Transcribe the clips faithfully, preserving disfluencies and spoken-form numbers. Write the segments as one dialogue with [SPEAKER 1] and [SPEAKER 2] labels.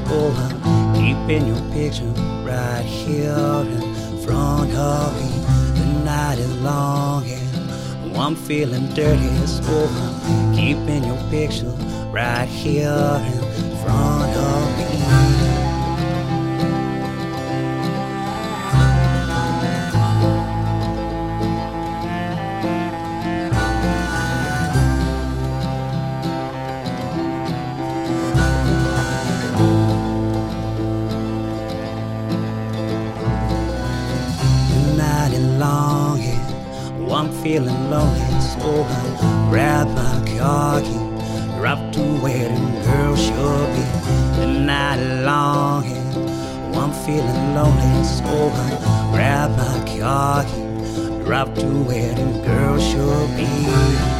[SPEAKER 1] Oh, I'm keeping your picture right here in front of me. The night is long and oh, I'm feeling dirty. Oh, I'm keeping your picture right here in front of me. Long and oh, I'm feeling lonely, so I grab my car key, drop to where them girls should be. The night long and oh, I'm feeling lonely, so I grab my car key, drop to where them girls should be.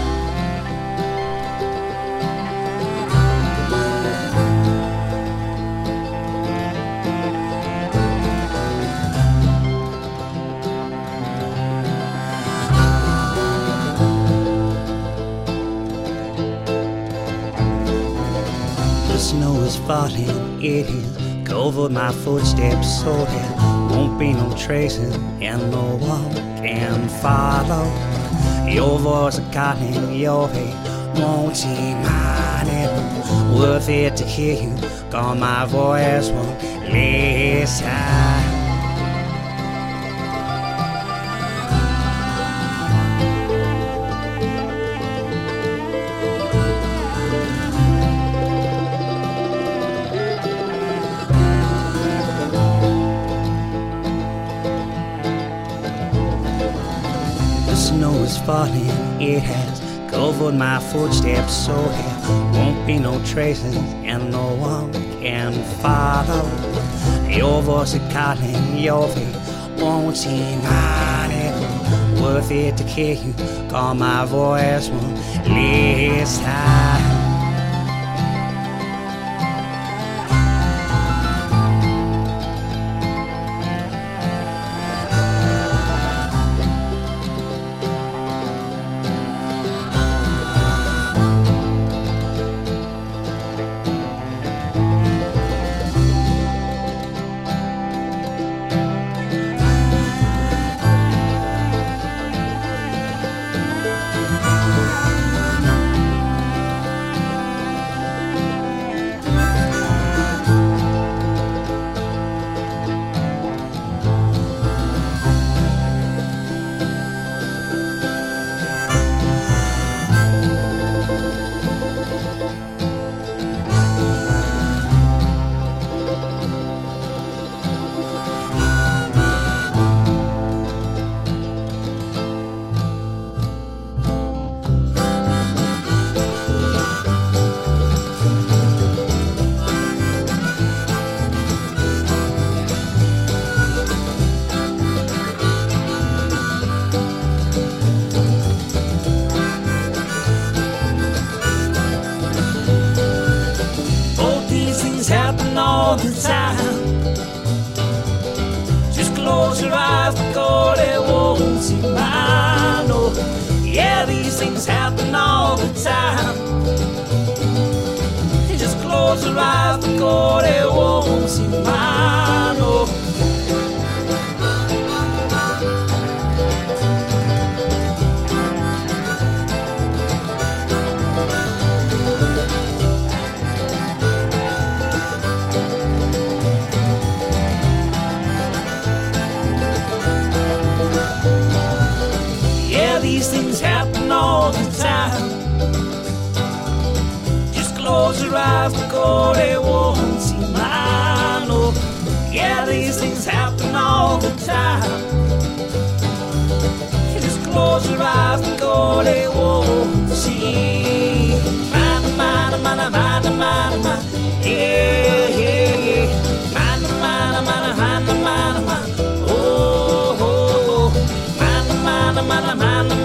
[SPEAKER 1] The snow is falling, it has covered my footsteps, so there won't be no traces and no one can follow. Your voice is calling, your feet won't see mine. It was worth it to hear you call my voice won't listen. The snow is falling, it has covered my footsteps, so there won't be no traces and no one can follow. Your voice is calling, your feet won't see mine. It worth it to hear you call my voice won't listen. Happen all the time. Just close your eyes, because they won't see mine. Oh, yeah, these things happen all the time. Just close your eyes, because they won't see mine. Oh. These things happen all the time. Just close your eyes, because they won't see mine. Oh, yeah, these things happen all the time. Just close your eyes, because they won't see mine, mine, mine, mine, mine, mine. Yeah, yeah, yeah. Mine, mine, mine, mine, mine, mine. Oh, oh, oh. Mine, mine, mine, mine, mine.